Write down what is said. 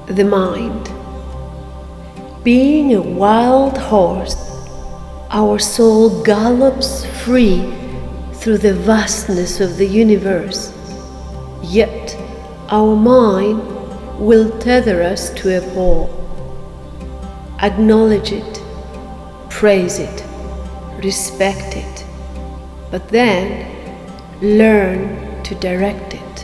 the mind. Being a wild horse, our soul gallops free through the vastness of the universe, yet our mind will tether us to a pole. Acknowledge it, praise it, respect it, but then learn to direct it.